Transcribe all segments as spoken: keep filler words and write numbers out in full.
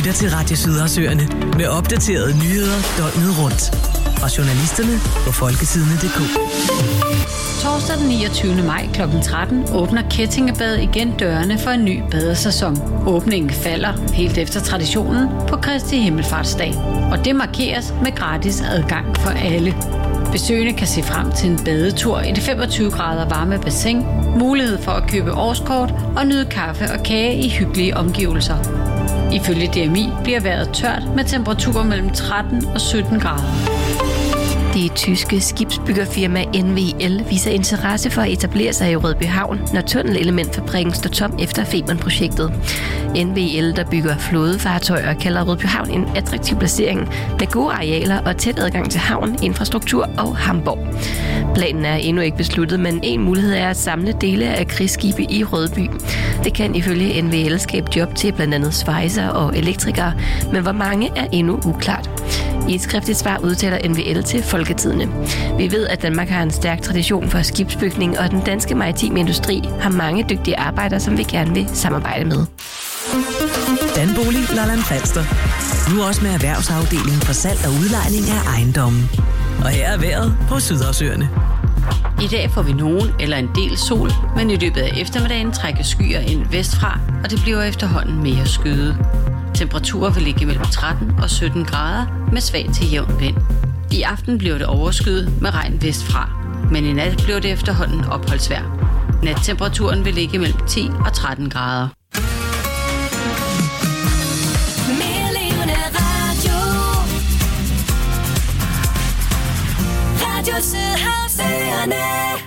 lytter til Radio Sydersøerne med opdaterede nyheder døgnet rundt. Fra journalisterne på folketidene punktum d k. Torsdag den niogtyvende maj klokken tretten åbner Kettingebad igen dørene for en ny badesæson. Åbningen falder, helt efter traditionen, på Kristi Himmelfartsdag. Og det markeres med gratis adgang for alle. Besøgende kan se frem til en badetur i det femogtyve grader varme bassin, mulighed for at købe årskort og nyde kaffe og kage i hyggelige omgivelser. Ifølge D M I bliver vejret tørt med temperaturer mellem tretten og sytten grader. Det tyske skibsbyggerfirma N V L viser interesse for at etablere sig i Rødbyhavn, når tunnelelementfabrikken står tom efter Femern-projektet. N V L, der bygger flådefartøjer, kalder Rødbyhavn en attraktiv placering med gode arealer og tæt adgang til havn, infrastruktur og Hamborg. Planen er endnu ikke besluttet, men en mulighed er at samle dele af krigsskibe i Rødby. Det kan ifølge N V L skabe job til blandt andet svejser og elektrikere, men hvor mange er endnu uklart. I et skriftligt svar udtaler N V L til Folketidene. Vi ved, at Danmark har en stærk tradition for skibsbygning, og den danske maritime industri har mange dygtige arbejdere, som vi gerne vil samarbejde med. Danbolig Lolland Falster. Nu også med erhvervsafdelingen for salg og udlejning af ejendommen. Og her er vejret på Sydersøerne. I dag får vi nogen eller en del sol, men i løbet af eftermiddagen trækker skyer ind vestfra, og det bliver efterhånden mere skyet. Temperaturer vil ligge mellem tretten og sytten grader med svag til jævn vind. I aften bliver det overskyet med regn vestfra, men i nat bliver det efterhånden opholdsvejr. Nattemperaturen vil ligge mellem ti og tretten grader. Radio Sydersøerne.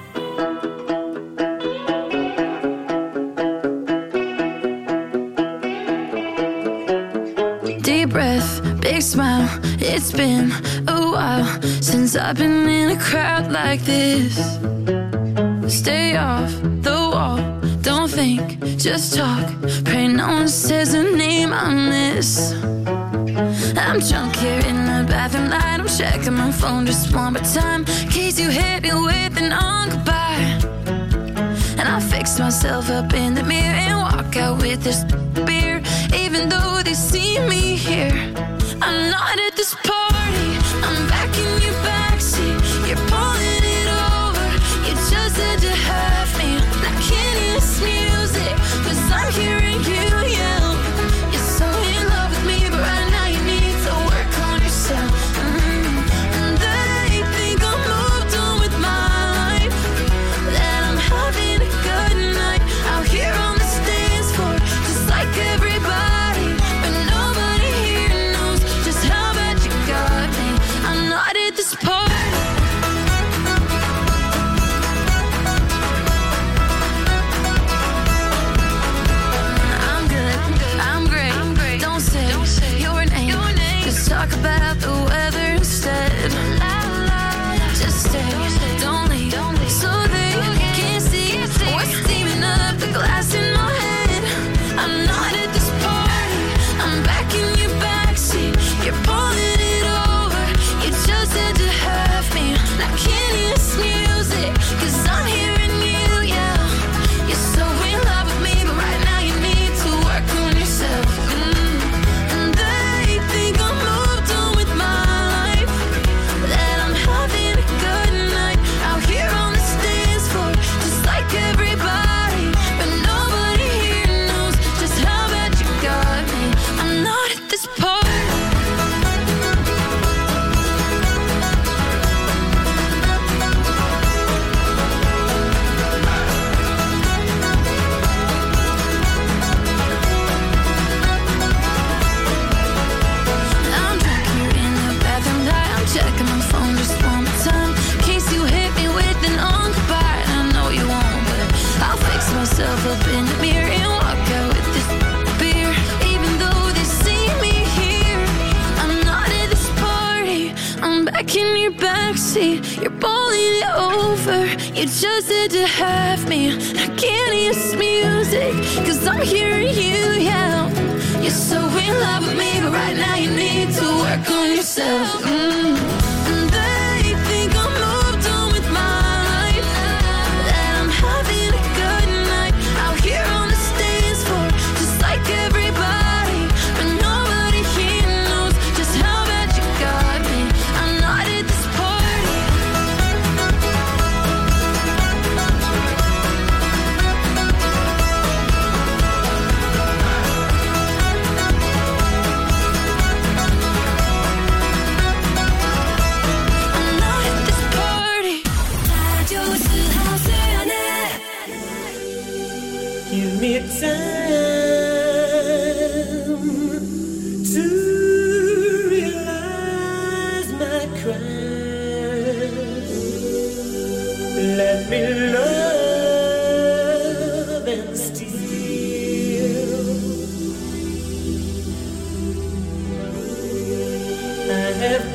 Deep breath, big smile. It's been a while since I've been in a crowd like this. Stay off the wall, don't think, just talk. Pray no one says a name I miss. I'm drunk here in the bathroom light. I'm checking my phone just one more time, in case you hit me with an on goodbye. And I fix myself up in the mirror and walk out with this beer. Even though they see me here, I'm not at this party. I'm back in your backseat. You're pulling it over. You just had to have me. I can't hear this music, 'cause I'm hearing you yell. You're so in love with me, but right now you need to work on yourself. Mm. And they think I'm moved on with my life, that I'm having a good night out here on the dance floor, just like everybody. But nobody here knows just how bad you got me. I'm not at this party. I'm good, I'm great. Don't say your name, just talk about the weather instead. Just stay, don't leave, so they can't see what's steaming up the glass in my head. I'm not at this party. I'm back in your backseat. You're pulling it over. You just had to have me. I can't hear this music, 'cause I'm hearing you yell. You're so in love with me, but right now you need to work on yourself. Mm. And they think I'm moved on with my life, that I'm having a good night out here on the dance floor, just like everybody. But nobody here knows just how bad you got me. I'm not at this party. I'm drunk here in the bathroom light. I'm checking my phone just one more time, in case you hit me with an on goodbye. And I know you won't, but I'll fix myself up in the mirror and walk out with this beer. Even though they see me here, I'm not at this party. I'm back in your backseat. You're pulling it over. You just had to have me. I can't hear this music, 'cause I'm hearing you yell. You're so in love with me, but right now you need to work on yourself. Mm. And they think I'm moved on with my life, that I'm having a good night out here on the dance floor, just like everybody. But nobody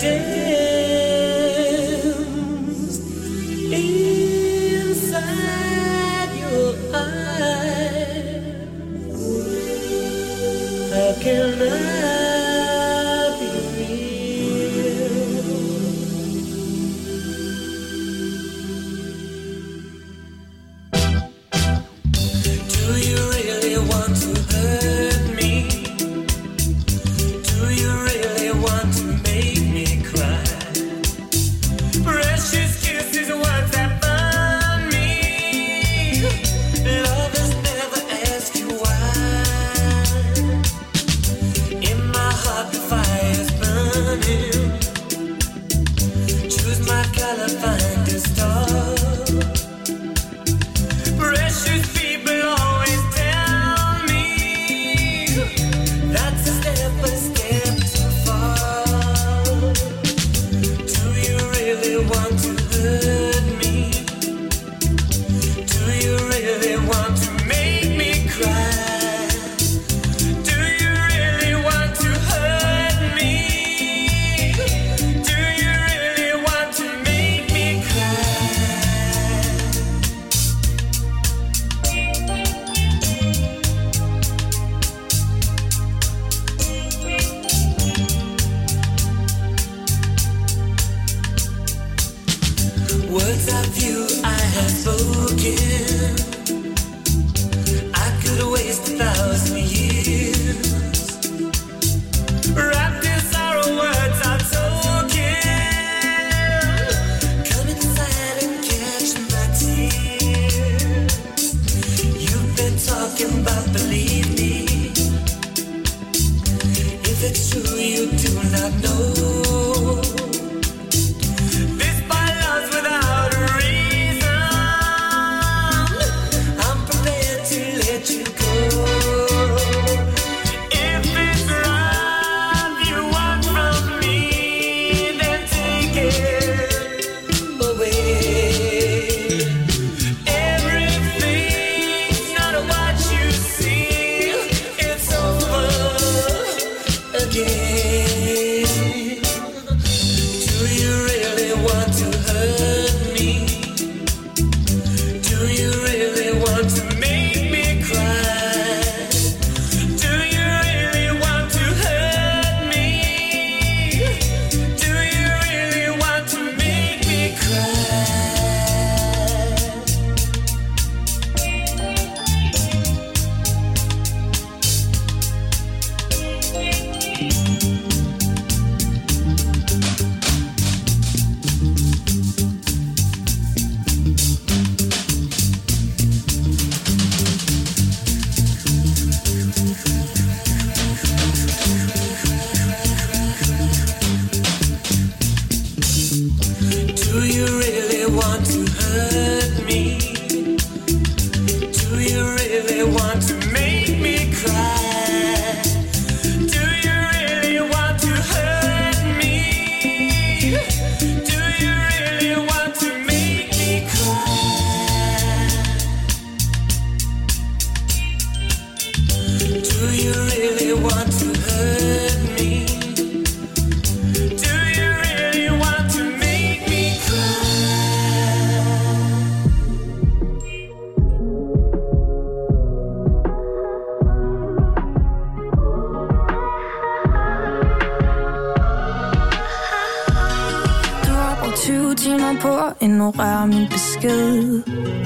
Ignorer min besked.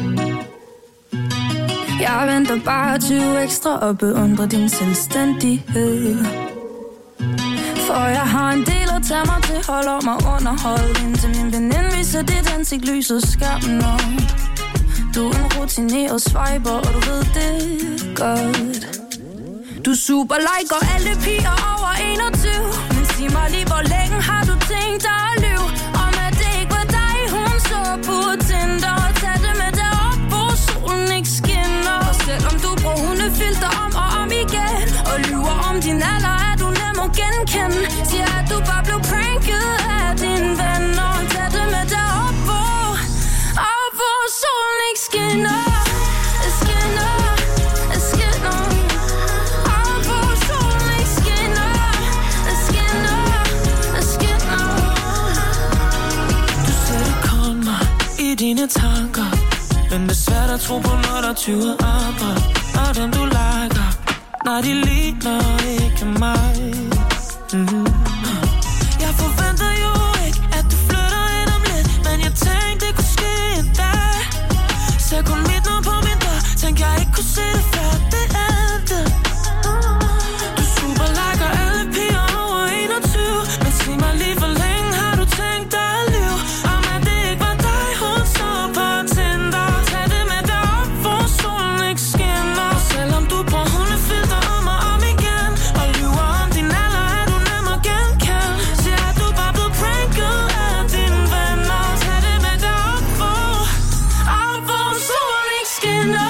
Jeg venter bare tyve ekstra og beundrer din selvstændighed. For jeg har en del at tage mig til, holder mig underholdt, indtil min veninde viser dit ansigt lyser skærmen op. Du er en rutineret swiper, og du ved det godt. Du super liker alle piger over enogtyve, men sig mig lige, hvor længe har du tænkt dig at lyve? Om at det ikke var dig, hun så på Tinder. Tag det med derop, hvor solen ikke skinner. Og selvom du bruger hundefilter om og om igen, og lyver om din alder, er du nem at genkende. Siger at du bare blev pranket af dine venner. Tag det med derop, hvor, op, hvor solen ikke skinner. Skinner, skinner. Op, hvor solen ikke skinner. Skinner, skinner. dine tanker. Men det er svært at tro på, når der tyver andre. Og dem du liker, når de ligner ikke mig. Mm-hmm. Jeg forventer jo ikke, at du flytter ind om lidt, men jeg tænkte, det kunne ske en dag. Ser kun mit navn på min dør, tænkte jeg ikke kunne se det før det endte. Du super liker alle piger over enogtyve, men sig mig lige, hvor længe har du tænkt dig at leve? Om at det ikke var dig, hun så på Tinder. Tag det med derop, hvor solen ikke skinner. Selvom du bruger hundefilter om og om igen, og lyver om din alder, er du nem at genkende. Siger at du bare blev pranket af dine venner. Tag det med derop, hvor, op, hvor solen ikke skinner.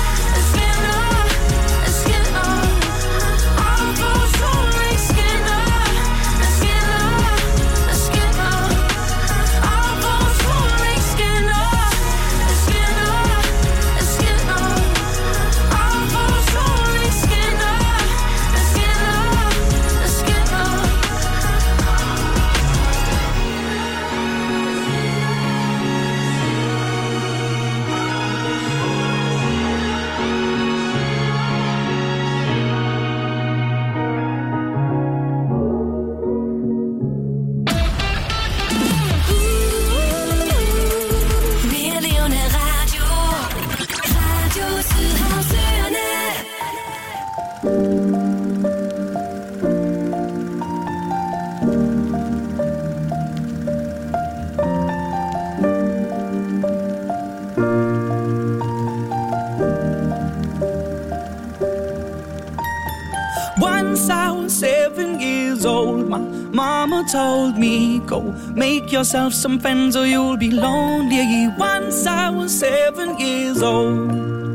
Mama told me, go make yourself some friends or you'll be lonely. Once I was seven years old.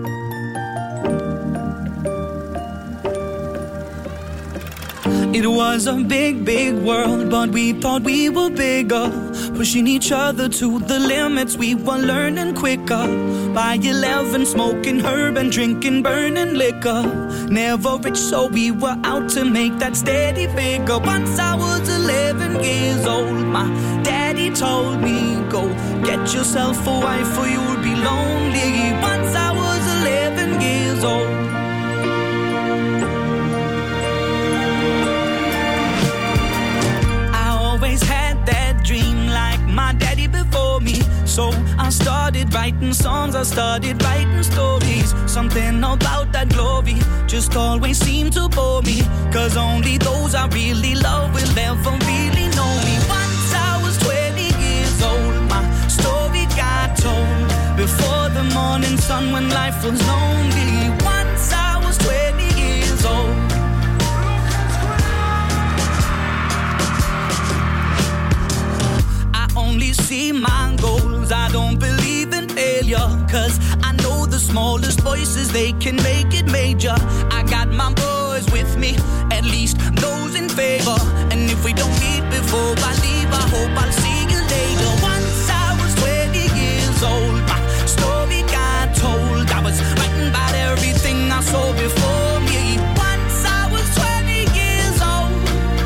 It was a big, big world, but we thought we were bigger, pushing each other to the limits. We were learning quicker. By eleven, smoking herb and drinking burning liquor. Never rich, so we were out to make that steady figure. Once I was eleven years old, my daddy told me, go get yourself a wife or you'll be lonely. Once I was eleven years old. Had that dream like my daddy before me. So I started writing songs, I started writing stories. Something about that glory just always seemed to bore me. Cause only those I really love will ever really know me. Once I was twenty years old, my story got told before the morning sun when life was lonely. Once I was twenty years old. Only see my goals, I don't believe in failure. Cause I know the smallest voices, they can make it major. I got my boys with me, at least those in favor. And if we don't meet before I leave, I hope I'll see you later. Once I was twenty years old, my story got told. I was writing about everything I saw before me. Once I was twenty years old.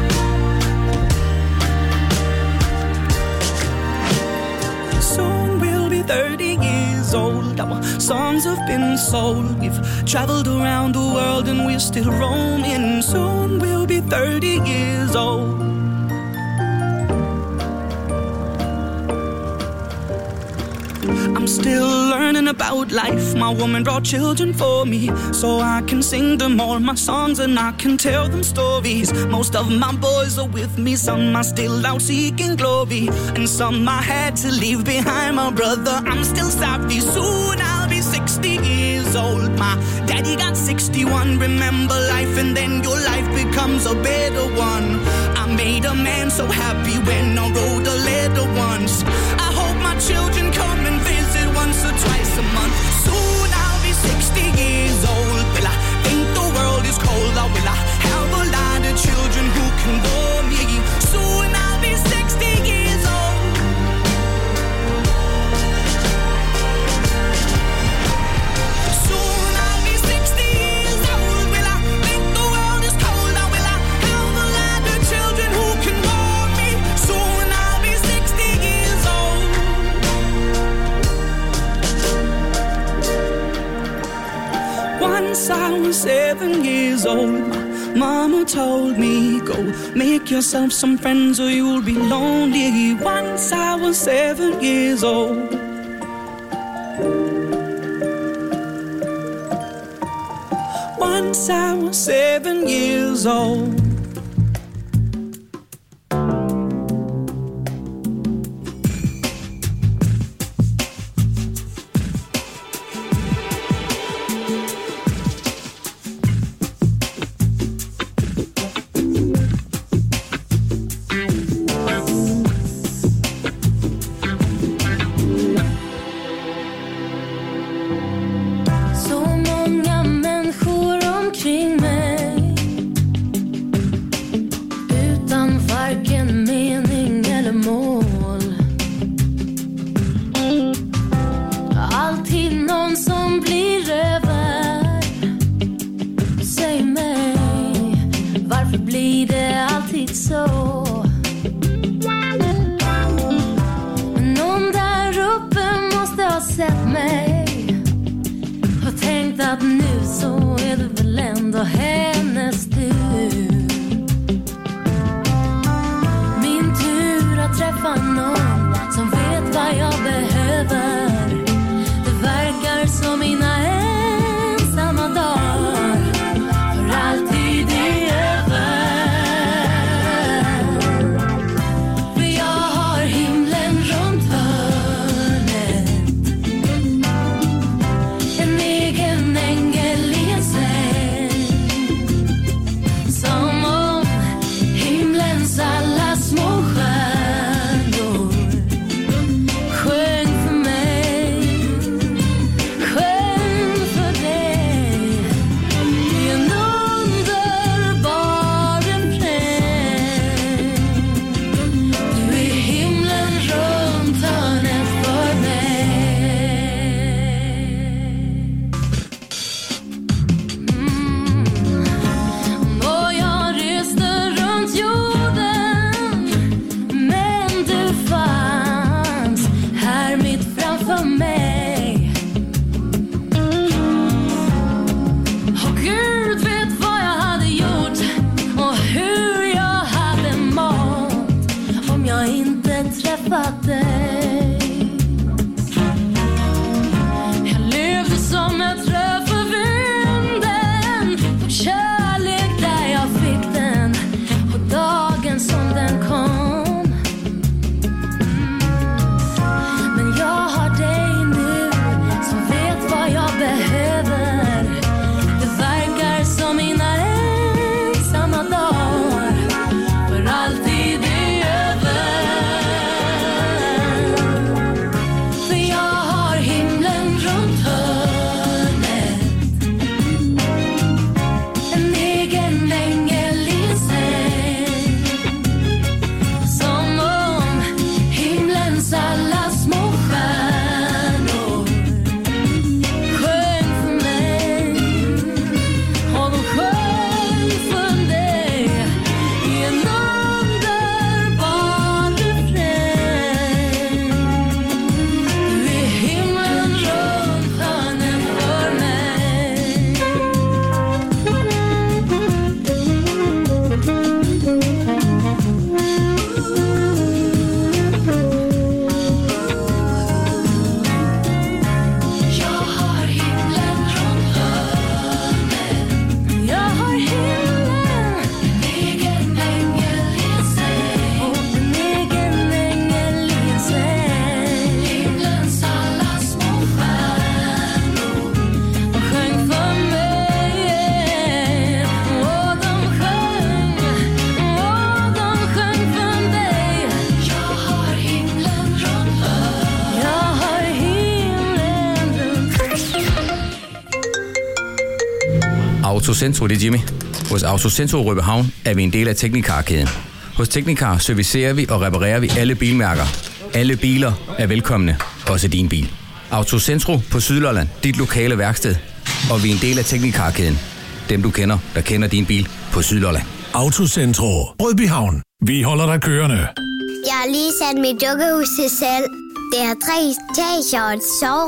Soon we'll be thirty years old. Our songs have been sold. We've traveled around the world and we're still roaming. Soon we'll be thirty years old. I'm still learning about life. My woman brought children for me, so I can sing them all my songs and I can tell them stories. Most of my boys are with me, some are still out seeking glory, and some I had to leave behind. My brother, I'm still sorry. Soon I'll be sixty years old. My daddy got sixty-one. Remember life and then your life becomes a better one. I made a man so happy when I wrote a letter once. I hope my children come and visit once or twice a month. Soon I'll be sixty years old. Will I think the world is cold, or will I have a lot of children who can bore me? Soon I'll be sixty years old. Soon I'll be sixty years old. Will I think the world is cold, or will I have a lot of children who can bore me? Soon I'll be sixty years old. was seven years old, my mama told me, go make yourself some friends or you'll be lonely. Once I was seven years old. Once I was seven years old. Autocentro, det er Jimmy. Hos Autocentro Rødbyhavn er vi en del af Teknikar-kæden. Hos Teknikar servicerer vi og reparerer vi alle bilmærker. Alle biler er velkomne, også din bil. Autocentro på Sydlolland, dit lokale værksted. Og vi er en del af Teknikar-kæden. Dem du kender, der kender din bil på Sydlolland. Autocentro Rødbyhavn. Vi holder dig kørende. Jeg har lige sat mit dukkehus til salg. Det har tre etager og et soverum.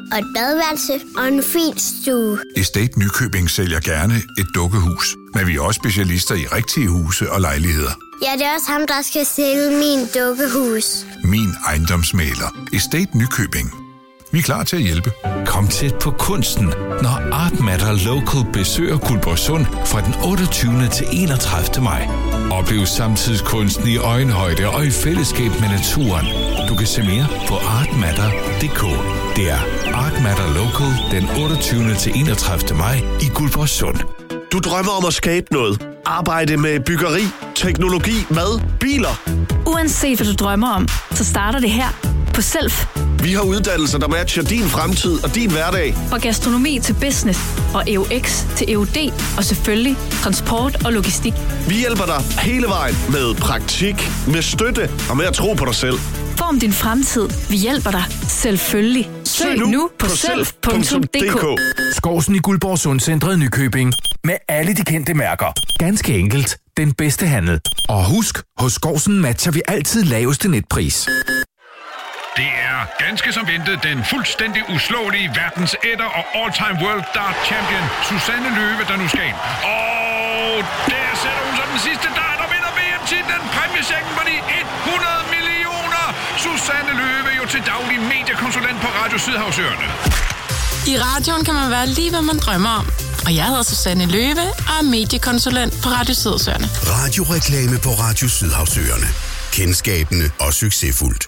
og et badeværelse og en fin stue. Estate Nykøbing sælger gerne et dukkehus, men vi er også specialister i rigtige huse og lejligheder. Ja, det er også ham, der skal sælge min dukkehus. Min ejendomsmægler. Estate Nykøbing. Vi er klar til at hjælpe. Kom tæt på kunsten, når Art Matter Local besøger Guldborgsund fra den otteogtyvende til enogtredivte maj. Oplev samtidskunsten i øjenhøjde og i fællesskab med naturen. Du kan se mere på artmatter punktum d k. Det er Art Matter Local den otteogtyvende til enogtredivte maj i Guldborgsund. Du drømmer om at skabe noget. Arbejde med byggeri, teknologi, mad, biler. Uanset hvad du drømmer om, så starter det her på Self. Vi har uddannelser, der matcher din fremtid og din hverdag. Fra gastronomi til business og E U X til E U D og selvfølgelig transport og logistik. Vi hjælper dig hele vejen med praktik, med støtte og med at tro på dig selv. Form din fremtid. Vi hjælper dig selvfølgelig. Søg nu, nu på self punktum d k. Skovsen i Guldborgsund Centret Nykøbing. Med alle de kendte mærker. Ganske enkelt. Den bedste handel. Og husk, hos Skovsen matcher vi altid laveste netpris. Det er ganske som ventet den fuldstændig uslåelige verdens etter og all-time world dart champion Susanne Løve, der nu skal ind. Og der sætter hun så den sidste dart og vinder V M-titlen. Præmiechecken på de hundrede millioner. Susanne Løve, jo til daglig mediekonsulent på Radio Sydhavsøerne. I radioen kan man være lige, hvad man drømmer om. Og jeg hedder Susanne Løve og er mediekonsulent på Radio Sydhavsøerne. Radioreklame på Radio Sydhavsøerne. Kendskabende og succesfuldt.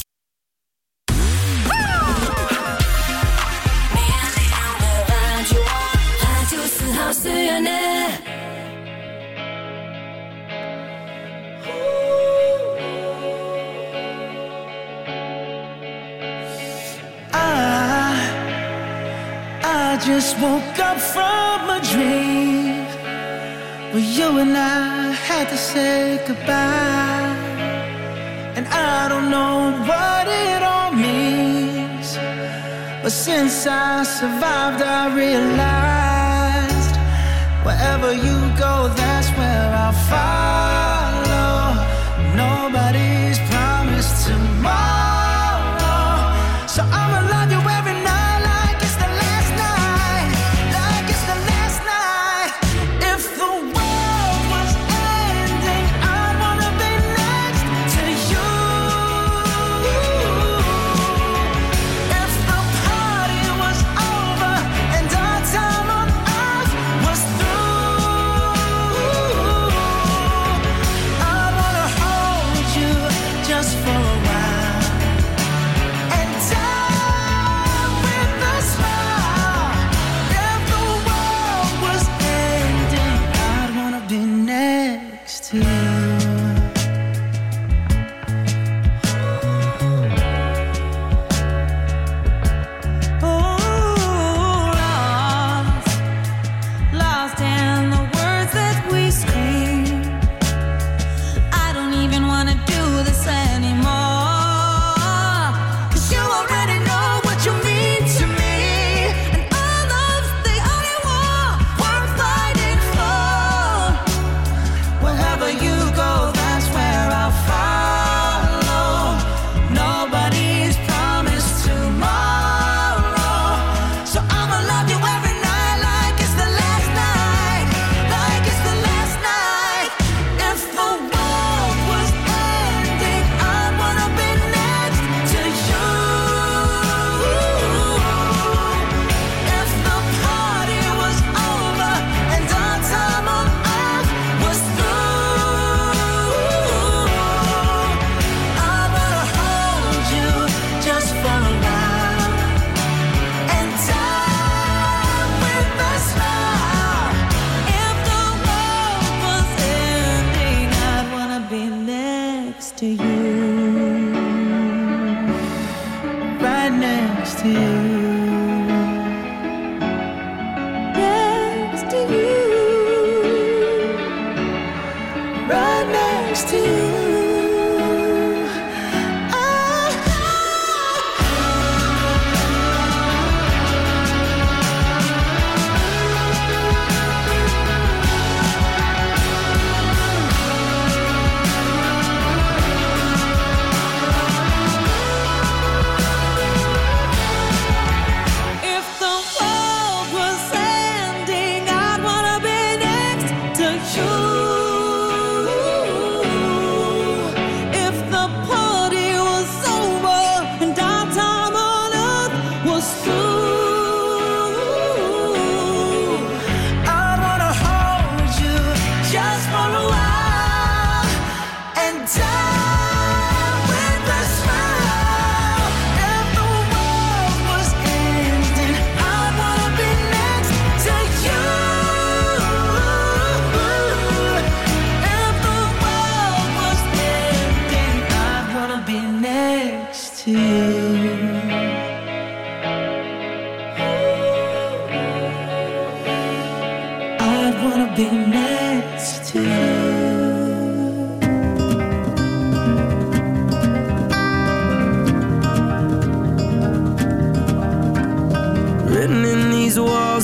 I just woke up from a dream where you and I had to say goodbye, and I don't know what it all means, but since I survived I realized wherever you go, that's where I'll follow. Nobody's promised tomorrow, so I'ma love you every night.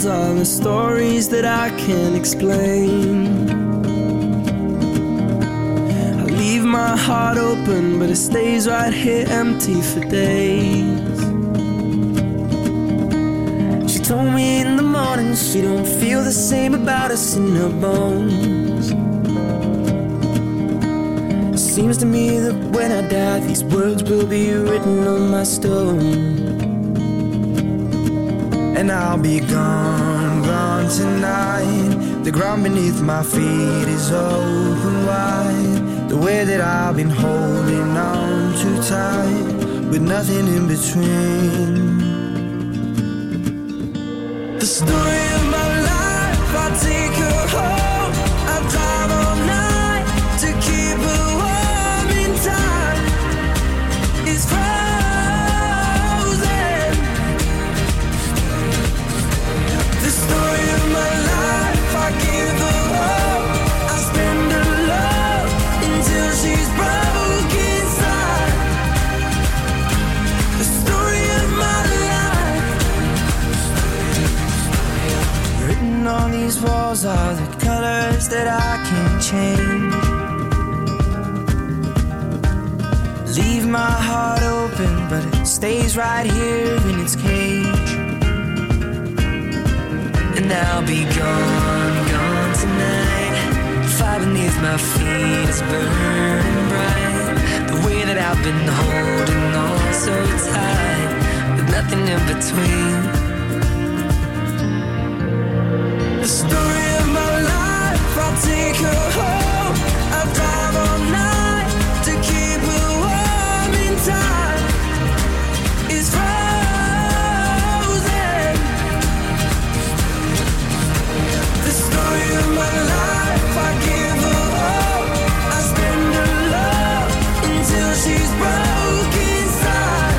walls are the stories that I can't explain. I leave my heart open, but it stays right here empty for days. She told me in the morning she don't feel the same about us in her bones. Seems to me that when I die, these words will be written on my stone. And I'll be gone, gone tonight. The ground beneath my feet is open wide. The way that I've been holding on too tight, with nothing in between. The story of my life, I take her home. I drive all night to keep her warm in time. It's frozen. The story of my life, I give her hope. I spend her love until she's broke inside. The story of my life. Written on these walls are the colors that I can't change. Leave my heart open, but it stays right here in its cage. And I'll be gone, gone tonight. Fire beneath my feet is burning bright. The way that I've been holding on so tight, with nothing in between. The story of my life, I'll take her home. I'll drive all night to keep her warm in time. It's frozen. The story of my life, I give her hope. I spend her love until she's broke inside.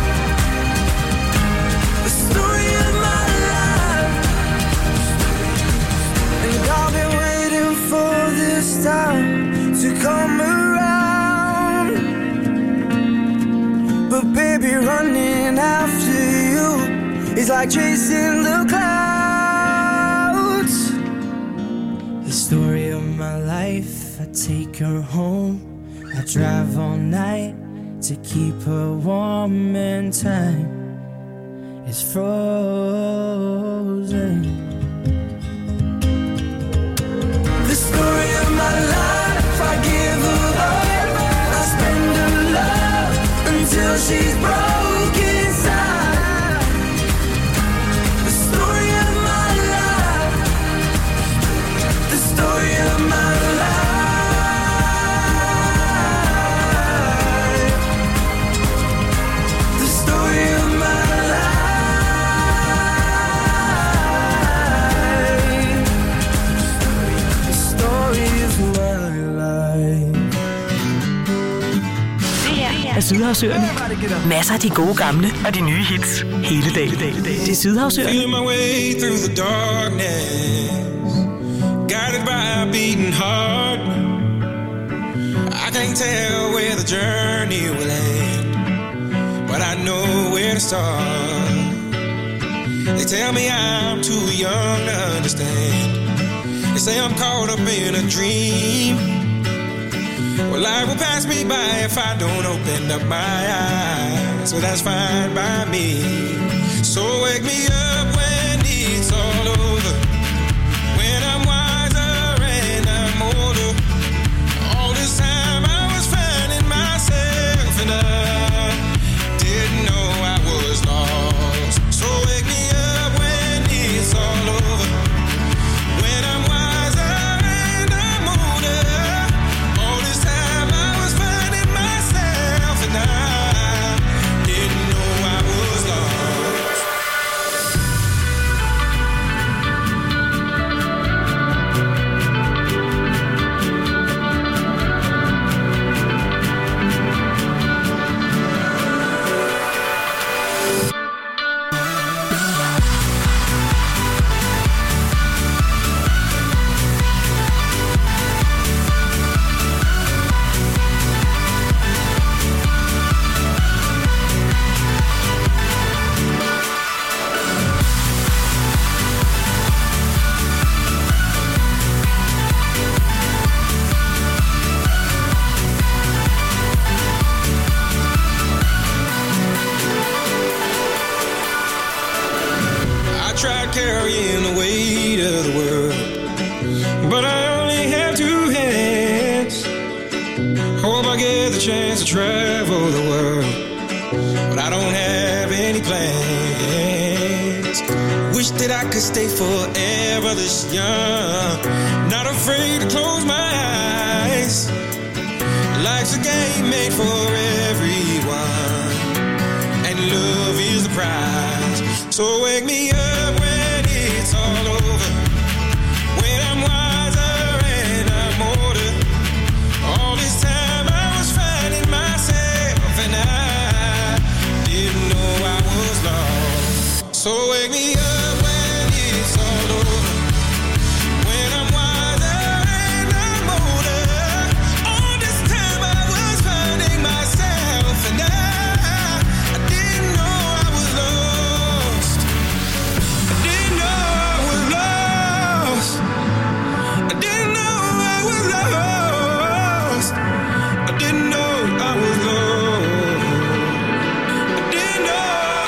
The story of my life. And I've been waiting for this time to come around. But baby, running after you is like chasing the clouds. The story of my life, I take her home. I drive all night to keep her warm and time is frozen. The story of my life, I give her up. I spend her love until she's broke inside. The story of my life. The story of my life. The story of my life. The story of my life. Af Sydhavsøerne. Masser af de gode gamle og de nye hits hele dagen. Det er Sydhavsøerne. Feeling my way through the darkness, guided by a beating heart. I can't tell where the journey will end, but I know where to start. They tell me I'm too young to understand. They say I'm caught up in a dream. Well, life will pass me by if I don't open up my eyes. So that's fine by me. So wake me up when it's all over, when I'm wiser and I'm older. All this time I was finding myself and I didn't know I was lost. So wake me up when it's all over, when I'm wiser and I'm older. All this time I was finding myself and I didn't know I was lost. Hope I get the chance to travel the world, but I don't have any plans. Wish that I could stay forever this young, not afraid to close my eyes. Life's a game made for everyone, and love is the prize. So wake me up when it's all over, when I'm wiser and I'm older. All this time I was finding myself, and I didn't know I was lost. So wake me up when it's all over, when I'm wiser and I'm older. All this time I was finding myself, and I, I didn't know I was lost. I didn't know I was lost. I didn't know I was lost. I didn't know I was lost. I didn't know.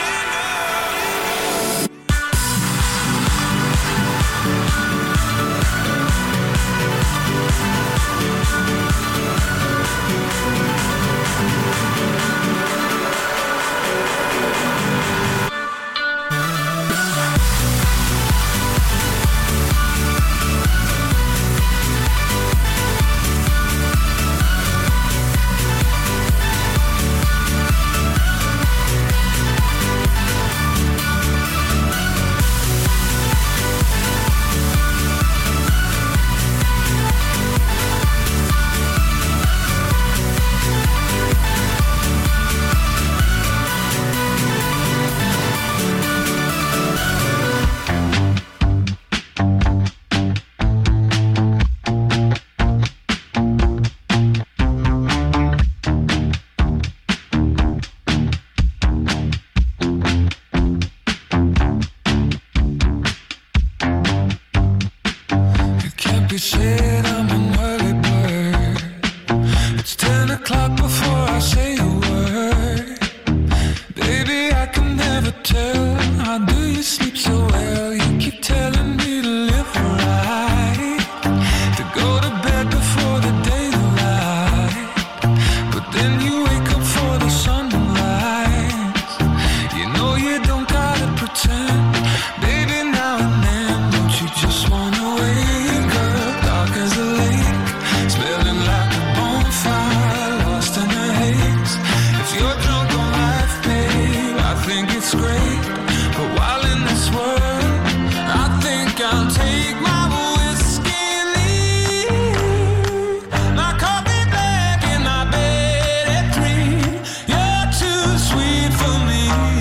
It can't be said I'm an early bird. It's ten o'clock before I say a word. Baby, I can never tell. How do you sleep so well? You keep telling me to live right, to go to bed before the daylight. But then you wake up for the sunrise. You know you don't gotta pretend. Baby, now and then, don't you just wanna wake up dark as a lake, smelling like a bonfire, lost in the haze. If you're drunk on life, babe, I think it's great. But while in this world, I think I'll take my whiskey and leave. My coffee black in my bed at three. You're too sweet for me.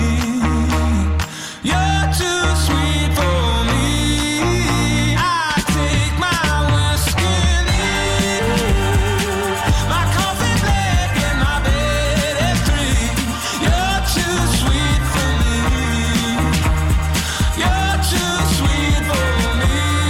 You're too sweet for me. I take my whiskey and leave. My coffee black in my bed at three. You're too sweet for me. You're too sweet for me.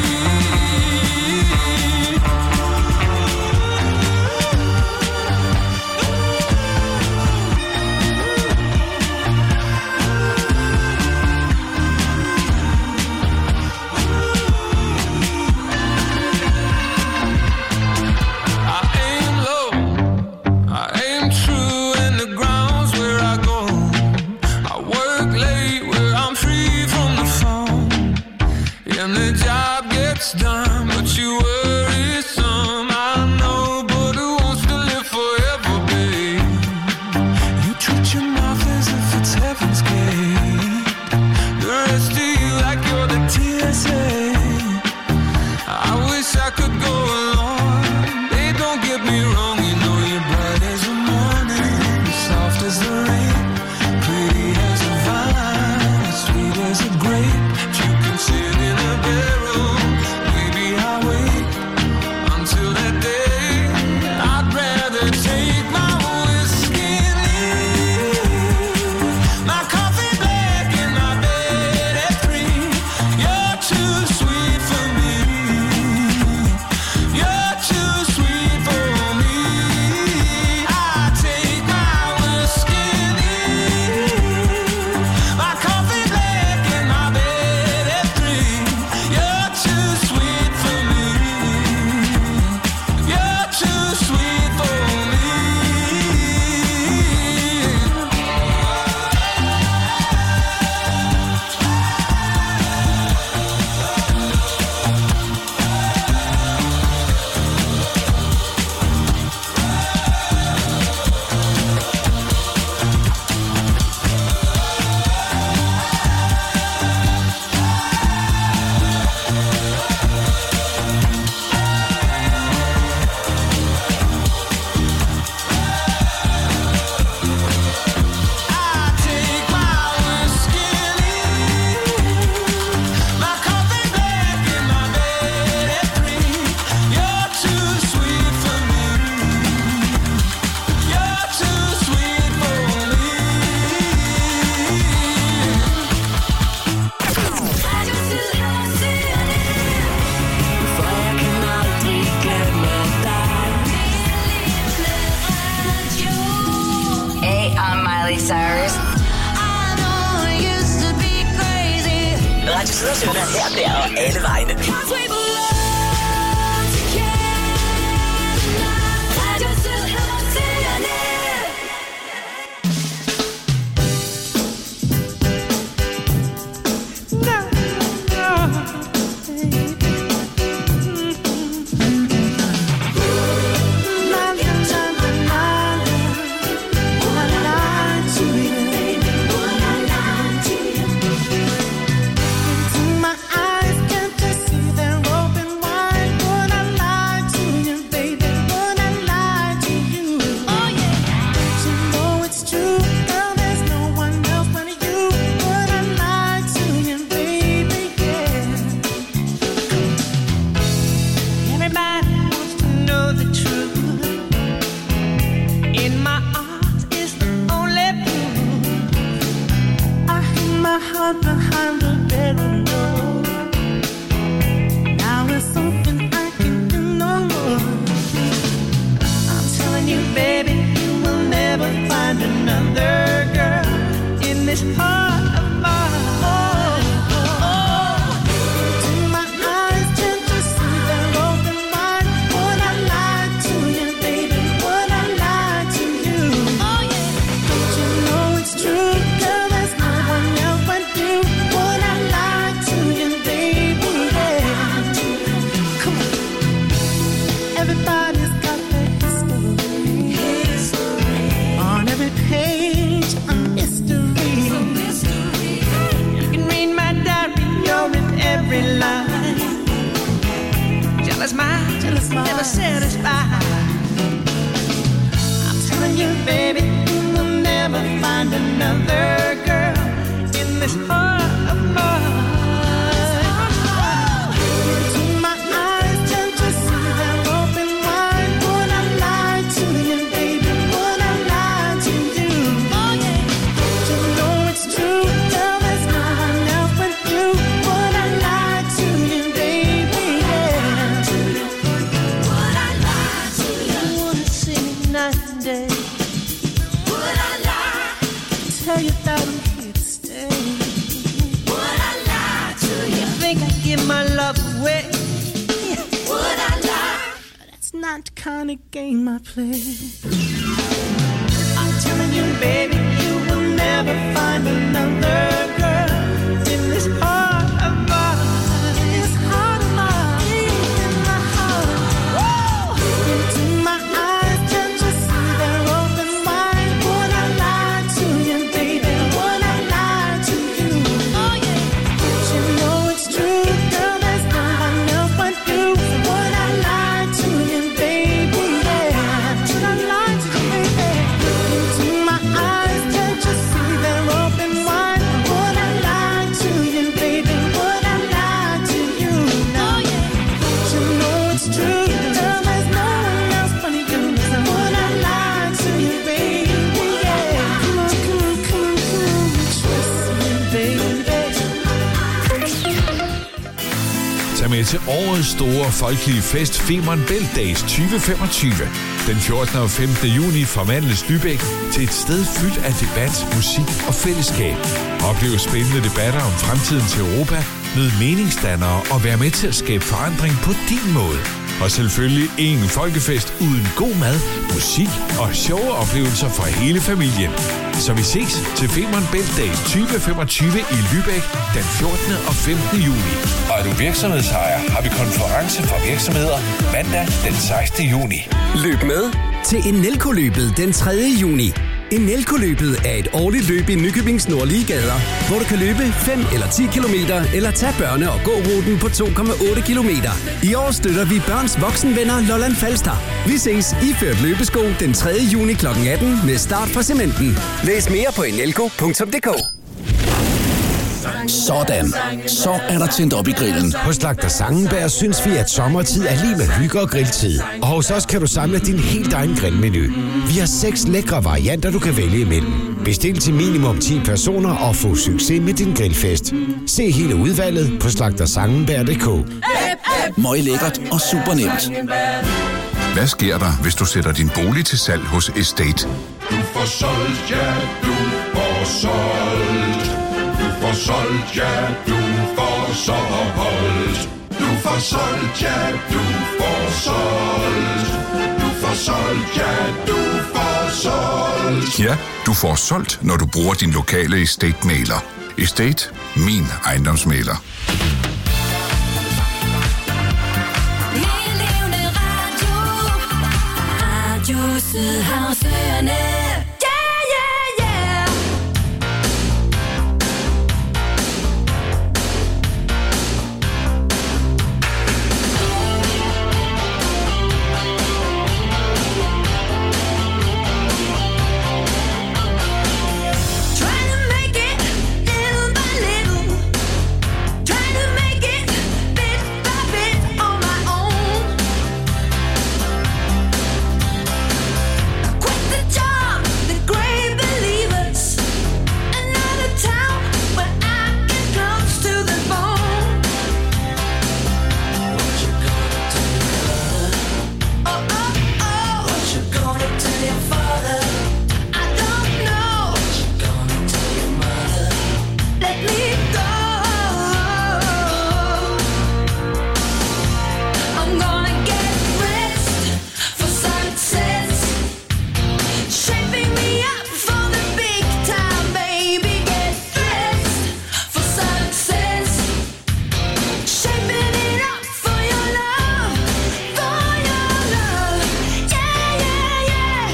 I aim low, I aim true, and the ground's where I go. I work late where I'm free from the phone, and the job gets done, but you worry some. I know, but who wants to live forever, babe? You treat your mouth as if it's heaven's gate. The rest of you like you're the T S A. I wish I could go along. They don't get me wrong, you know you're bright as the morning, soft as the rain, pretty as a vine, sweet as a grape. You can sit in a barrel, maybe I'll wait until that day. I'd rather take my whiskey and leave. My coffee black in my bed at three. You're too sweet for me. You're too sweet for me. Miley Cyrus. Radio Sydersøerne, her bliver alle vegne. Til årets store folkelige fest Femern Bælt Days tyve femogtyve. Den fjortende og femtende juni forvandles Lübeck til et sted fyldt af debat, musik og fællesskab. Oplev spændende debatter om fremtiden til Europa, mød meningsdannere og vær med til at skabe forandring på din måde. Og selvfølgelig ingen folkefest uden god mad, musik og sjove oplevelser for hele familien. Så vi ses til Femern Bælt Days tyve femogtyve i Lübeck den fjortende og femtende juni. Og er du virksomhedsejer, har vi konference for virksomheder mandag den sekstende juni. Løb med til Enelco-løbet den tredje juni. Enelco-løbet er et årligt løb i Nykøbings nordlige gader, hvor du kan løbe fem eller ti kilometer eller tage børne- og gåruten på to komma otte kilometer. I år støtter vi børns voksenvenner Lolland Falster. Vi ses iført løbesko den tredje juni klokken atten med start fra Cementen. Læs mere på enelco punktum d k. Sådan. Så er der tændt op i grillen. Hos Slagter Sangenberg synes vi, at sommertid er lige med hygge og grilltid. Og hos os kan du samle din helt egen grillmenu. Vi har seks lækre varianter, du kan vælge imellem. Bestil til minimum ti personer og få succes med din grillfest. Se hele udvalget på slagter sangenberg punktum d k. Møg lækkert og super nemt. Hvad sker der, hvis du sætter din bolig til salg hos Estate? får solgt, ja, du får solgt. Du får solgt, ja, du får solgt. Du får solgt, ja, du får solgt. Du får solgt, ja, du får solgt. Ja, du får solgt, når du bruger din lokale estate-mægler. Estate, min ejendomsmægler. Radio Sydhavsøerne. Yeah, yeah, yeah. Trying to make it little by little. Trying to make it bit by bit on my own. Quit the job, the great believers. Another town where I get close to the bone. What you gonna tell your mother? Oh, oh, oh. What you gonna tell your father? I don't know. What you gonna tell your mother? Let me go. I'm gonna get rest for success. Shaping me up for the big time, baby. Get dressed for success. Shaping it up for your love, for your love. Yeah, yeah, yeah.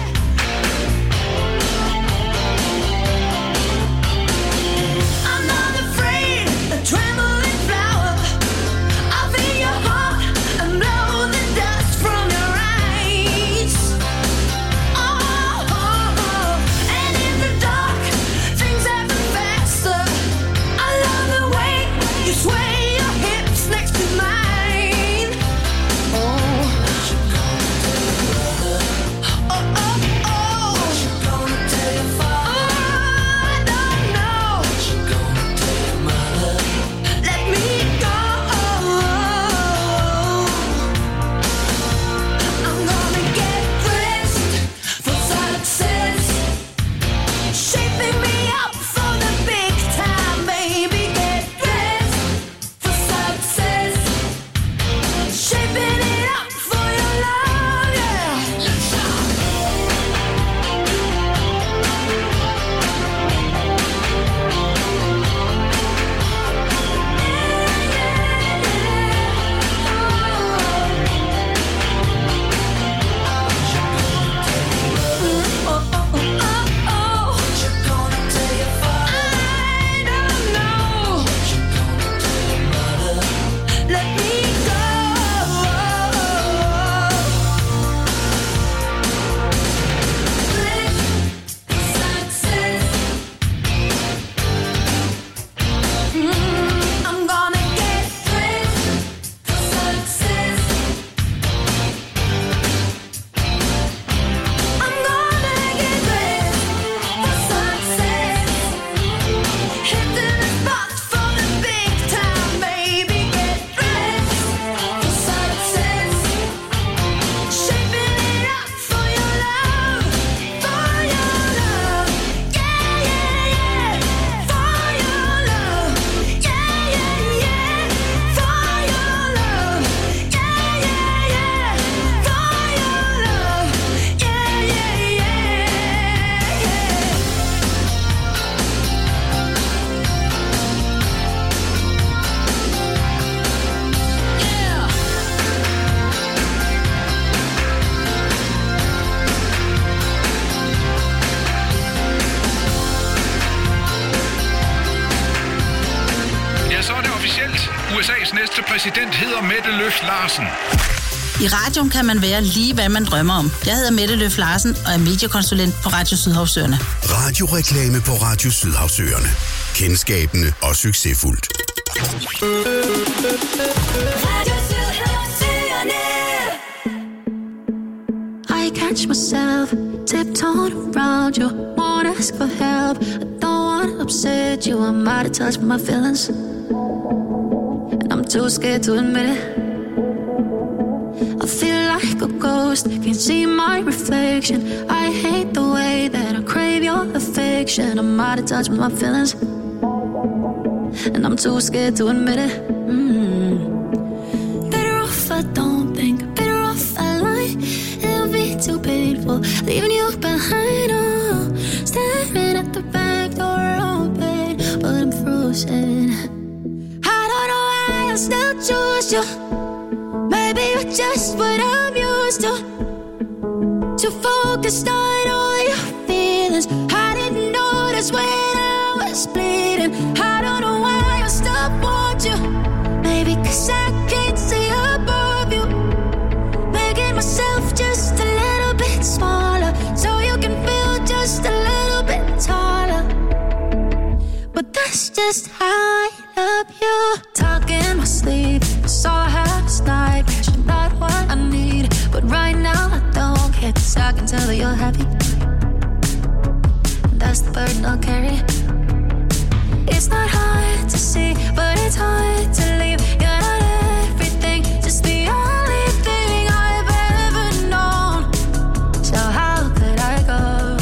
I'm not afraid, a trembling flower. I'll feel your heart and blow the dust from your eyes. Oh, oh, oh. And in the dark, things happen faster. I love the way you sway your hips next to mine. Oh, what you gonna tell your brother? Oh, oh, oh. What you gonna tell your father? Oh, I don't know. What you gonna tell your mother? Let me go. I'm gonna get dressed for success. Shaping me up for the big time, baby. Get dressed for success. Shaping it up for your love, yeah. Let's go. Oh, oh, oh, oh, oh. What you gonna tell your father? I don't know. What you gonna tell your mother? Let me go. Success. Mm, I'm gonna get dressed for success. I'm gonna get dressed for success. Hitting the spot for the big time, baby. Get dressed for success. Shaping it up for your love, for your love. Yeah, yeah, yeah. For your love. Yeah, yeah, yeah. For your love. Yeah, yeah, yeah. For your love. Yeah, yeah, yeah, yeah. Ja, så er det officielt. U S A's næste præsident hedder Mette Løf Larsen. I radioen kan man være lige, hvad man drømmer om. Jeg hedder Mette Løf Larsen og er mediekonsulent på Radio Sydhavsøerne. Radioreklame på Radio Sydhavsøerne. Kendskabende og succesfuldt. Radio Sydhavsøerne. I catch myself tiptoeing around you, won't ask for help. I don't wanna upset you, I might have touched my feelings, and I'm too scared to admit it. I feel like a ghost ghost, can't see my reflection. I hate the way that I crave your affection. I'm out of touch with my feelings, and I'm too scared to admit it. Mm. Better off I don't think, better off I lie. It'll be too painful leaving you behind. Oh, staring at the back door open, but I'm frozen. I don't know why I still choose you. Maybe you're just what I'm used to. Too focused on all your feelings. I didn't notice when I was bleeding. I don't know why I still want you. Maybe cause I can't see above you. Making myself just a little bit smaller, so you can feel just a little bit taller. But that's just how I love you. Talking in my sleep, that's all I have is nightmares. You're not what I need, but right now I don't care, cause I can tell that you're happy. And that's the burden I'll carry. It's not hard to see, but it's hard to leave. You're not everything, just the only thing I've ever known. So how could I go?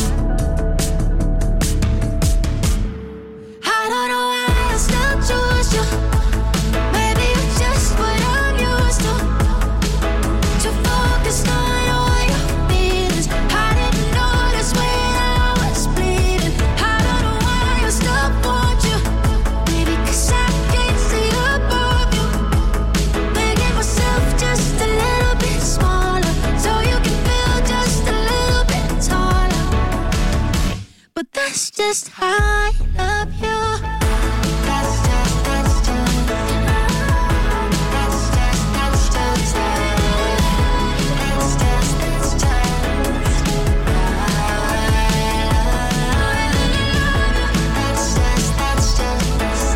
I don't know why I still choose you. Maybe you're just what I'm used to. Too focused on all your feelings. I didn't notice when I was bleeding. I don't know why I still want you. Maybe cause I can't see above you. Making myself just a little bit smaller, so you can feel just a little bit taller. But that's just how I love you. That's just, that's just, that's just, that's just, that's just, that's just, that's just, that's just,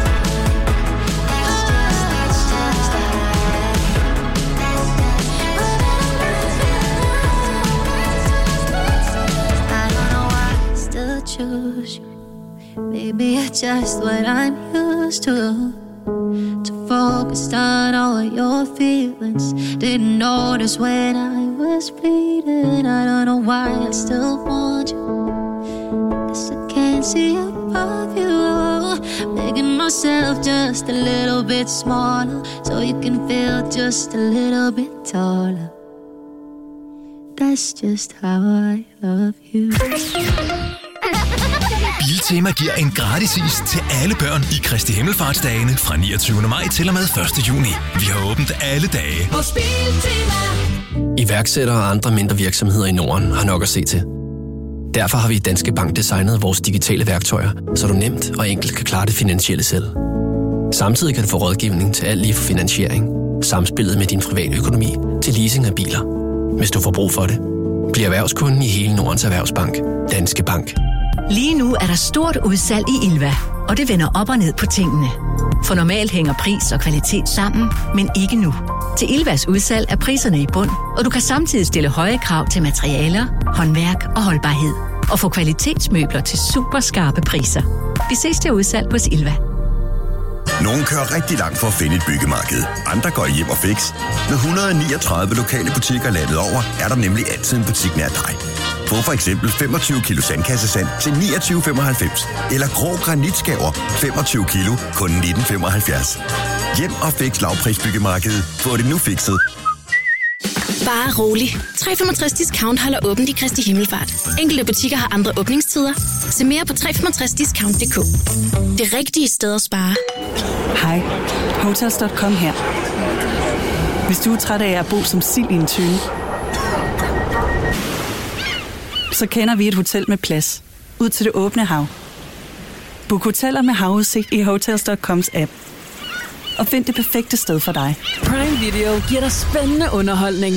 I don't know why I still choose you. Maybe it's just what I'm used to. To focus on all your feelings. Didn't notice when I was bleeding. I don't know why I still want you, cause I can't see above you. Making myself just a little bit smaller, so you can feel just a little bit taller. That's just how I love you. Biltema giver en gratis is til alle børn i Kristi Himmelfartsdagene fra niogtyvende maj til og med første juni. Vi har åbent alle dage. Hos Biltema. Iværksættere og andre mindre virksomheder i Norden har nok at se til. Derfor har vi i Danske Bank designet vores digitale værktøjer, så du nemt og enkelt kan klare det finansielle selv. Samtidig kan du få rådgivning til alt lige fra finansiering, samspillet med din private økonomi til leasing af biler. Hvis du får brug for det, bliv erhvervskunden i hele Nordens Erhvervsbank. Danske Bank. Lige nu er der stort udsalg i Ilva, og det vender op og ned på tingene. For normalt hænger pris og kvalitet sammen, men ikke nu. Til Ilvas udsalg er priserne i bund, og du kan samtidig stille høje krav til materialer, håndværk og holdbarhed. Og få kvalitetsmøbler til super skarpe priser. Vi ses til udsalg hos Ilva. Nogle kører rigtig langt for at finde et byggemarked. Andre går hjem og fix. Med et hundrede og niogtredive lokale butikker landet over, er der nemlig altid en butik nær dig. Få for eksempel femogtyve kilo sandkassesand til niogtyve femoghalvfems. Eller grå granitskaver femogtyve kilo kun nitten femoghalvfjerds. Hjem og fix lavprisbyggemarkedet. Få det nu fikset. Bare rolig. tre komma femogtres Discount holder åbent i Kristi Himmelfart. Enkelte butikker har andre åbningstider. Se mere på tre komma femogtres discount punktum d k. Det rigtige sted at spare. Hej. Hotels punktum com her. Hvis du er træt af at bo som sild i en tønde, så kender vi et hotel med plads ud til det åbne hav. Book hoteller med havudsigt i Hotels punktum coms app. Og find det perfekte sted for dig. Prime Video giver dig spændende underholdning.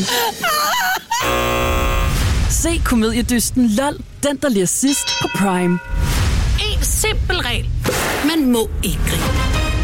Se komediedysten LOL, den der ler sidst på Prime. En simpel regel. Man må ikke grine.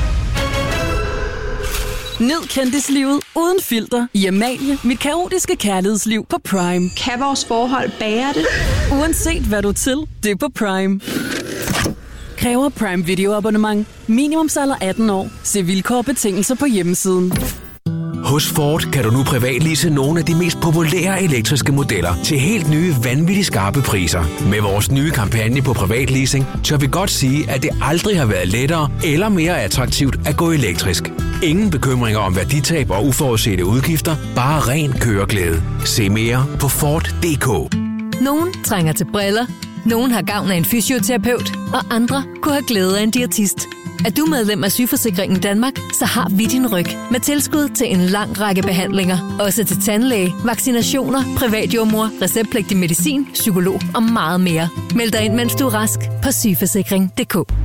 Nyd kendislivet uden filter i Amalie, mit kaotiske kærlighedsliv på Prime. Kan vores forhold bære det? Uanset hvad du er til, det er på Prime. Kræver Prime Video abonnement. Minimumsalder atten år. Se vilkår og betingelser på hjemmesiden. Hos Ford kan du nu privatlease nogle af de mest populære elektriske modeller til helt nye, vanvittigt skarpe priser. Med vores nye kampagne på privatleasing, tør vi godt sige, at det aldrig har været lettere eller mere attraktivt at gå elektrisk. Ingen bekymringer om værditab og uforudsete udgifter, bare ren køreglæde. Se mere på Ford punktum d k. Nogen trænger til briller, nogen har gavn af en fysioterapeut, og andre kunne have glæde af en diætist. Er du medlem af Sygeforsikringen Danmark, så har vi din ryg med tilskud til en lang række behandlinger. Også til tandlæge, vaccinationer, privatjordmor, receptpligtig medicin, psykolog og meget mere. Meld dig ind, mens du er rask på sygeforsikring punktum d k.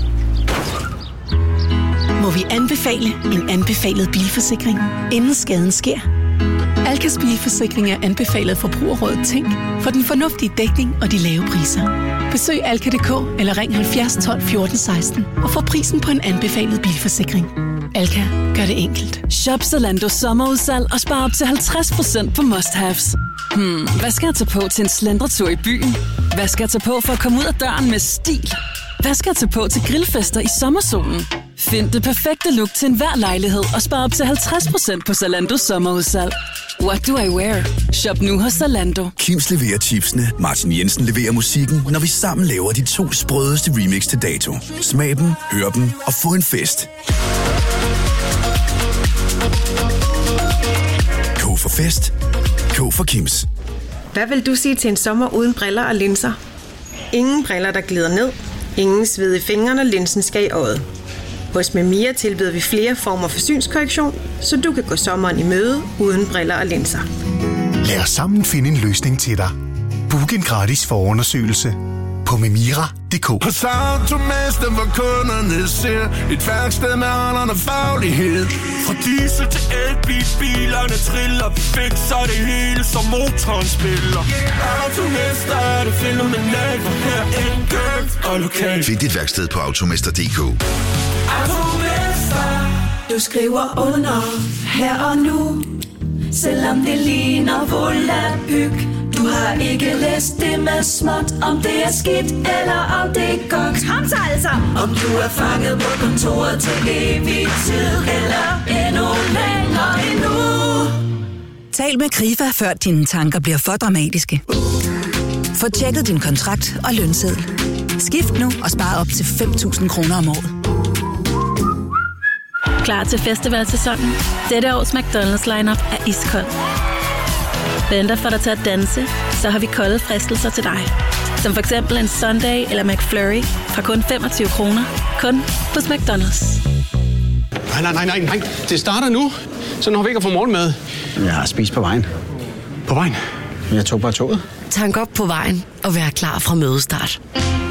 Må vi anbefale en anbefalet bilforsikring, inden skaden sker? Alkas bilforsikring er anbefalet Forbrugerrådet Tænk for den fornuftige dækning og de lave priser. Besøg alka punktum d k eller ring halvfjerds tolv fjorten seksten og få prisen på en anbefalet bilforsikring. Alka gør det enkelt. Shop Zalando sommerudsalg og spar op til halvtreds procent på must-haves. Hmm, hvad skal jeg tage på til en slendretur i byen? Hvad skal jeg tage på for at komme ud af døren med stil? Hvad skal jeg tage på til grillfester i sommersolen? Find det perfekte look til enhver lejlighed og spar op til halvtreds procent på Zalando sommerudsalg. What do I wear? Shop nu hos Zalando. Kims leverer chipsene, Martin Jensen leverer musikken, når vi sammen laver de to sprødeste remix til dato. Smag dem, hør dem og få en fest. K for fest. K for Kims. Hvad vil du sige til en sommer uden briller og linser? Ingen briller, der glider ned. Ingen sved i fingrene, når linsen skal i øjet. Hos Memia tilbyder vi flere former for synskorrektion, så du kan gå sommeren i møde uden briller og linser. Lad os sammen finde en løsning til dig. Book en gratis forundersøgelse på memira punktum d k. Hos Automester, hvor kunderne ser et værksted med holderne faglighed. Fra diesel til elbil, bilerne triller, vi fikser det hele, som motoren spiller. Automester er det fænomenalt, hvor her enkelt og lokalt. Find dit værksted på automester punktum d k. Automester, du skriver under her og nu. Selvom det ligner volapyk. Du har ikke læst det med småt, om det er skidt eller om det er godt. Kom så altså! Om du er fanget på kontoret til evig tid, eller endnu længere endnu. Tal med Krifa, før dine tanker bliver for dramatiske. Få tjekket din kontrakt og lønseddel. Skift nu og spar op til fem tusind kroner om året. Klar til festivalsæsonen? Dette års McDonald's lineup er iskold. Venter for dig til at danse, så har vi kolde fristelser til dig. Som for eksempel en Sunday eller McFlurry fra kun femogtyve kroner. Kun hos McDonald's. Nej, nej, nej, nej, nej. Det starter nu. Så når vi ikke har fået morgenmad. Jeg har spist på vejen. På vejen? Jeg tog bare toget. Tank op på vejen og vær klar fra mødestart.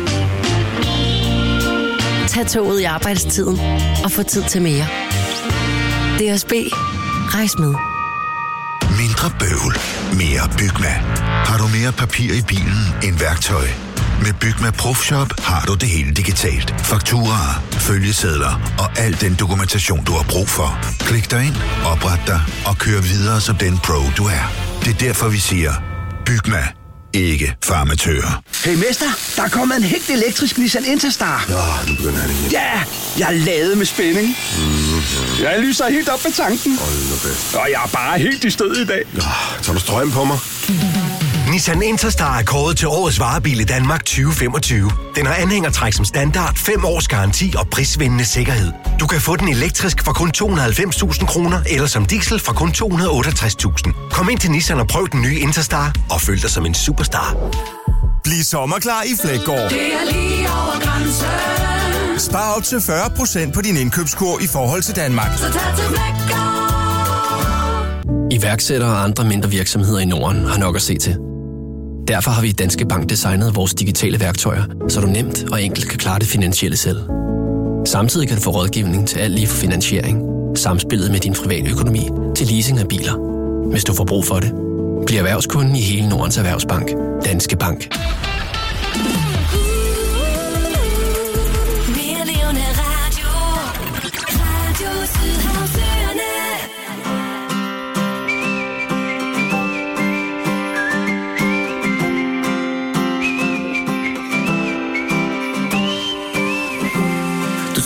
Tag toget i arbejdstiden og få tid til mere. D S B. Rejs med. Mindre bøvl. Mere Bygma. Har du mere papir i bilen end værktøj? Med Bygma Profshop har du det hele digitalt. Fakturaer, følgesedler og al den dokumentation, du har brug for. Klik dig ind, opret dig og kør videre som den pro, du er. Det er derfor, vi siger, Bygma. Ikke farmatører. Hey mester, der er kommet en helt elektrisk Nissan Interstar. Ja, nu begynder han igen. Ja, jeg er ladet med spænding. Mm, jeg lyser helt op med tanken. Hold nu bedst. Og jeg er bare helt i stød i dag. Ja, tager du strøm på mig? Nissan Interstar er kåret til årets varebil i Danmark tyve femogtyve. Den har anhængertræk som standard, fem års garanti og prisvindende sikkerhed. Du kan få den elektrisk for kun to hundrede og halvfems tusind kroner, eller som diesel for kun to hundrede og otteogtres tusind. Kom ind til Nissan og prøv den nye Interstar, og føl dig som en superstar. Bliv sommerklar i Fleggaard. Det er lige over grænsen. Spar op til fyrre procent på din indkøbskurv i forhold til Danmark. Så tag til Fleggaard. Iværksættere og andre mindre virksomheder i Norden har nok at se til. Derfor har vi i Danske Bank designet vores digitale værktøjer, så du nemt og enkelt kan klare det finansielle selv. Samtidig kan du få rådgivning til alt lige fra finansiering, samspillet med din private økonomi til leasing af biler. Hvis du får brug for det, bliv erhvervskunden i hele Nordens Erhvervsbank. Danske Bank.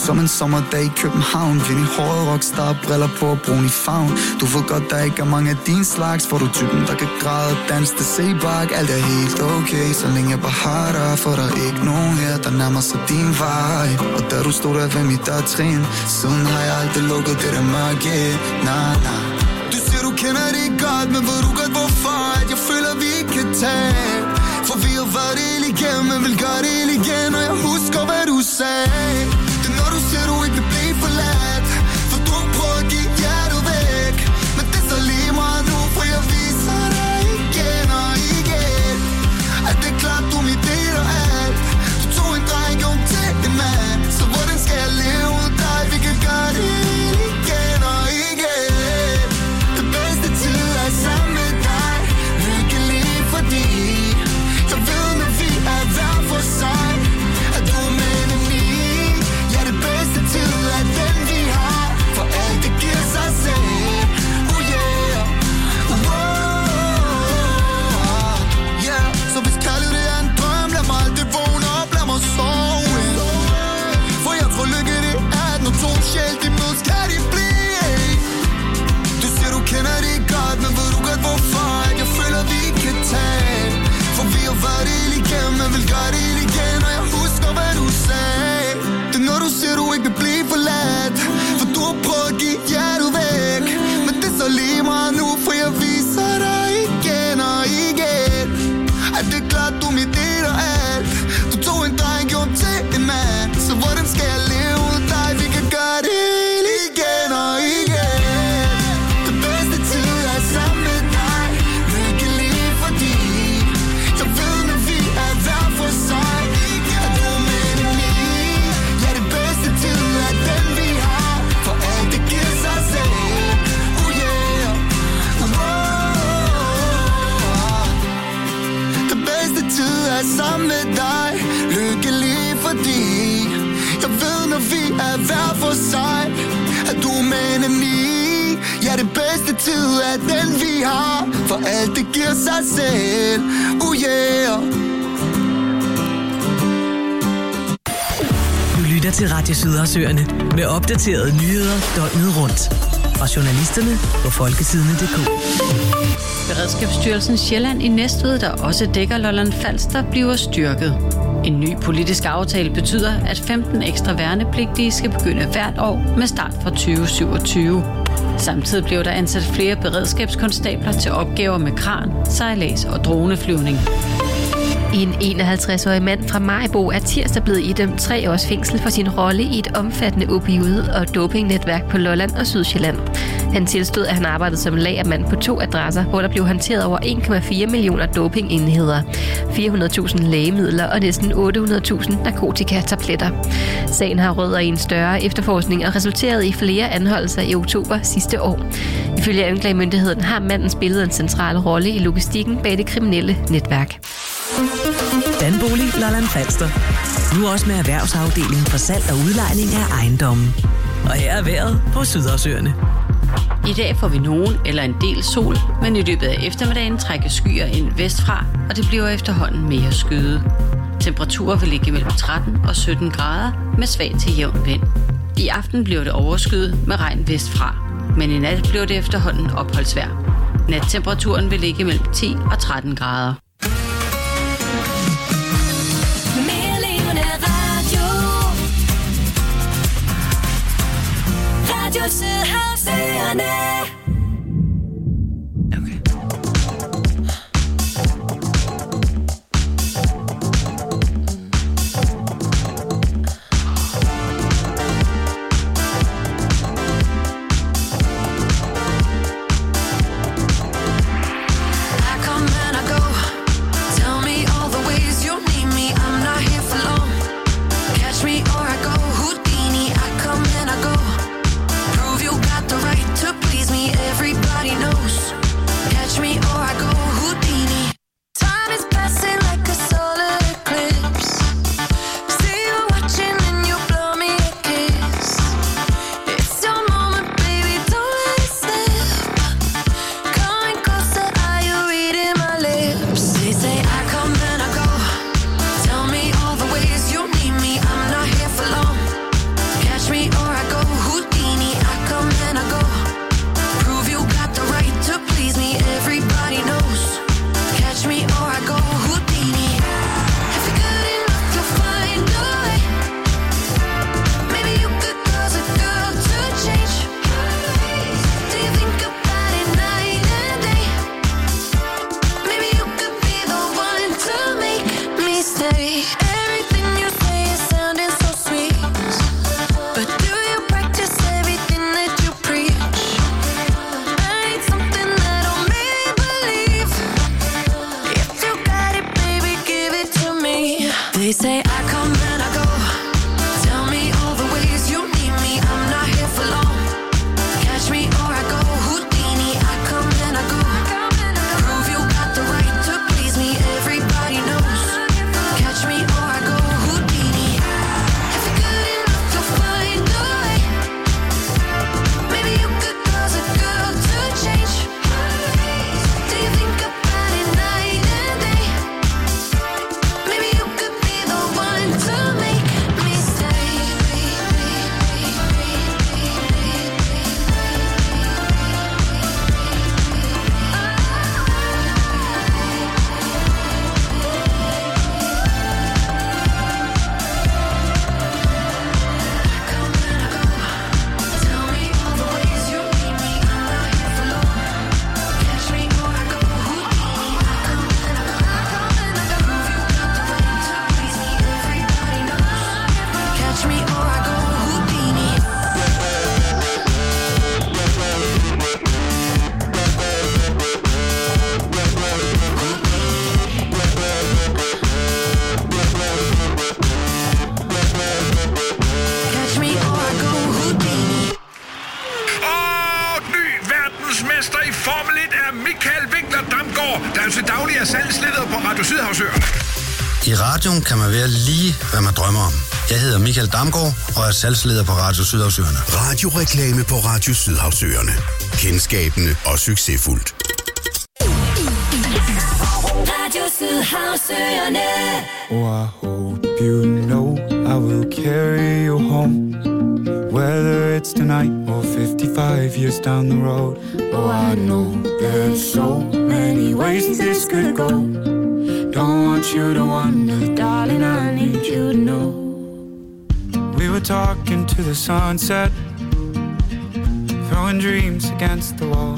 som en sommerdag i København. Vind i håret, rockstar, briller på og brun i favn. Du ved godt, der ikke er mange af din slags, for du er typen, der kan græde og danse til sebak. Alt er helt okay, så længe jeg bare har dig, for der er ikke nogen her, der nærmer sig din vej. Og da du stod der ved mit dørtrin, siden har jeg aldrig lukket det der mørke. Nah, nah. Du siger, du kender det godt, men ved du godt hvorfor, at jeg føler, vi ikke kan tage. For vi har været det hele igennem, men vil gøre det hele igen, og jeg husker, hvad du sagde. Det er når du siger, du ikke vil blive forladt, for du prøver at give hjertet væk. Men det er så lige meget nu, for jeg viser dig igen og igen, at det er klart, du er mit del og alt. Du tog en dreng, gjorde til en mand, så hvordan skal jeg leve uden dig? Vi kan gøre det igen og igen. Det bedste tid er sammen med dig, lykkelig fordi jeg ved, når vi er hver for sig, at du er med mig. Ja, det bedste tid er den, vi har, for alt det giver sig selv. Oh yeah, oh, yeah. Så hvis kærlighed er en drøm, lad mig aldrig vågne op, lad mig sove. For jeg tror lykke det er, at når to sjæl de mødes, kan de blive. Du siger, du kender det godt, men ved du godt hvorfor, at jeg føler, vi kan tage. For vi har været det hele igennem, men vil gøre det hele igen, og jeg husker, hvad du sagde. Det er når du siger, du ikke vil blive forladt, for du har prøvet at give hjertet væk. Men det er så lige meget nu, for jeg viser dig igen og igen, at det er klart, du er mit del og alt. Du tog en dreng, gjorde til en mand, så hvordan skal jeg leve uden dig? Vi kan gøre det hele igen og igen. Det bedste tid er sammen med dig, lykkelig fordi jeg ved, når vi er hver for sig, at du er med mig. Ja, det bedste tid er den, vi har, for alt det giver sig selv. Oh yeah, oh, det bedste tid er sammen med dig, lykkelig fordi jeg ved, når vi er hver for sig, at du er med mig. Ja, det bedste tid er den, vi har, for alt det giver sig selv. Oh yeah. Du lytter til Radio Sydhavsøerne med opdaterede nyheder døgnet rundt. Fra journalisterne på folketidene punktum d k. Beredskabsstyrelsen Sjælland i Næstved, der også dækker Lolland Falster, bliver styrket. En ny politisk aftale betyder, at femten ekstra værnepligtige skal begynde hvert år med start fra tyve syvogtyve. Samtidig blev der ansat flere beredskabskonstabler til opgaver med kran, sejlads og droneflyvning. En enoghalvtreds-årig mand fra Maribo er tirsdag blevet idømt tre års fængsel for sin rolle i et omfattende opioid- og dopingnetværk på Lolland og Sydsjælland. Han tilstod, at han arbejdede som lagermand på to adresser, hvor der blev håndteret over en komma fire millioner dopingenheder, fire hundrede tusind lægemidler og næsten otte hundrede tusind narkotikatabletter. Sagen har rødder i en større efterforskning og resulteret i flere anholdelser i oktober sidste år. Ifølge anklagemyndigheden har manden spillet en central rolle i logistikken bag det kriminelle netværk. Danbolig Lolland Falster. Nu også med erhvervsafdelingen for salg og udlejning af ejendommen. Og her er vejret på Sydhavsøerne. I dag får vi nogen eller en del sol, men i løbet af eftermiddagen trækker skyer ind vestfra, og det bliver efterhånden mere skyet. Temperaturer vil ligge mellem tretten og sytten grader med svag til jævn vind. I aften bliver det overskyet med regn vestfra, men i nat bliver det efterhånden opholdsvejr. Nattemperaturen vil ligge mellem ti og tretten grader. Radio Sydhavsøerne. Okay. I come and I go. They say I come and I go. Tell me all the ways you need me. I'm not here for long. Catch me or I go Houdini. I come and I go. Prove you got the right to please me. Everybody knows. Catch me or I go Houdini. If you're good enough to find a way, maybe you could cause a girl to change. Do you think about it night and day? Maybe you could be the one to make me stay. Tell me all the ways you need me. I'm not here for long. Catch me or I go Houdini. I come and I go. Prove you got the right to please me. Everybody knows. Catch me or I go Houdini. Catch me or I go Houdini. Og ny verdensmester i Formel et er Michael Winkler Damgaard, der er til daglig er salgsleder på Radio Sydhavsøerne. I radioen kan man være lige, hvad man drømmer om. Jeg hedder Michael Damgaard og er salgsleder på Radio Sydhavsøerne. Radioreklame på Radio Sydhavsøerne. Kendskabende og succesfuldt. Radio Sydhavsøerne. Oh, I hope you know I will carry you home. Whether it's tonight or fifty-five years down the road. Oh, I know there's so many ways this could go. Don't want you to wonder, darling, I need you to know. We were talking to the sunset, throwing dreams against the wall.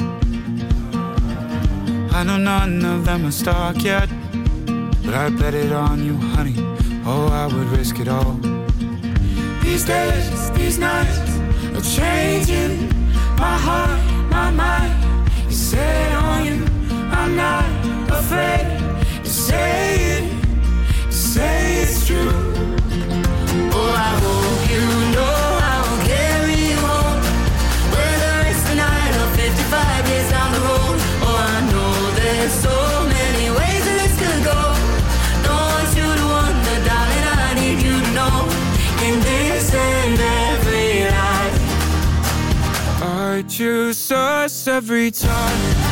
I know none of them are stuck yet, but I bet it on you, honey. Oh, I would risk it all. These days, these nights are changing my heart, my mind. You set on you, I'm not afraid to say it, to say it's true. Oh, I hope you know I'll carry you home. Whether it's tonight or fifty-five years down the road. Oh, I know there's so many ways that this could go. Don't want you to wonder, darling, I need you to know. In this and every life, I choose us every time.